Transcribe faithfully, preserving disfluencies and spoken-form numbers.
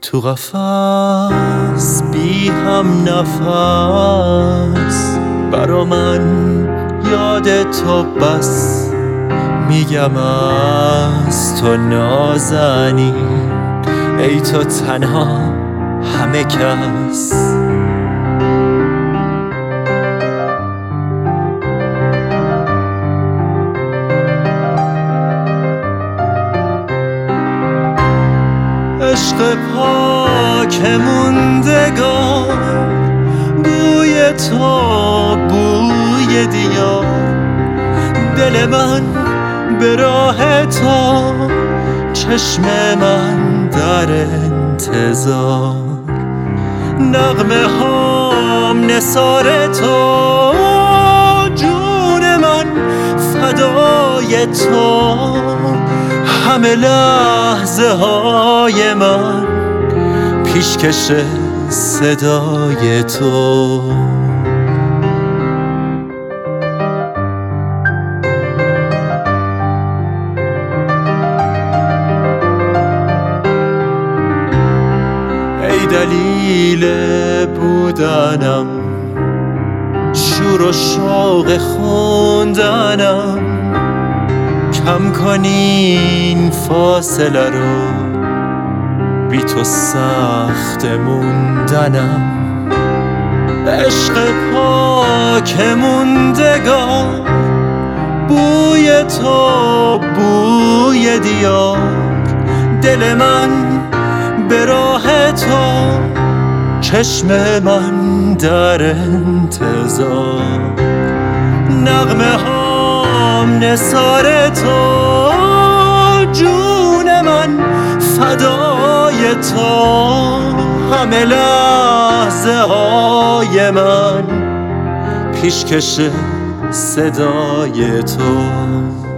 تو قفس بی هم نفس، برا من یاد تو بس، میگم از تو نازنین، ای تو تنها همه کس. عشق پاک موندگار، بوی تو بوی دیار، دل من به راه تو، چشم من در انتظار، نغمه هام نثار تو، جون من فدای تو، همه لحظه های من پیشکش صدای تو. ای دلیل بودنم، شور و شوق خوندنم، کم کنین فاصله رو، بی تو سخت موندنم. عشق پاک موندگار، بوی تو بوی دیار، دل من به راه تو، چشم من در انتظار، نغمه هام نثار تو، جون من فدای تو، همه لحظه های من پیشکش صدای تو.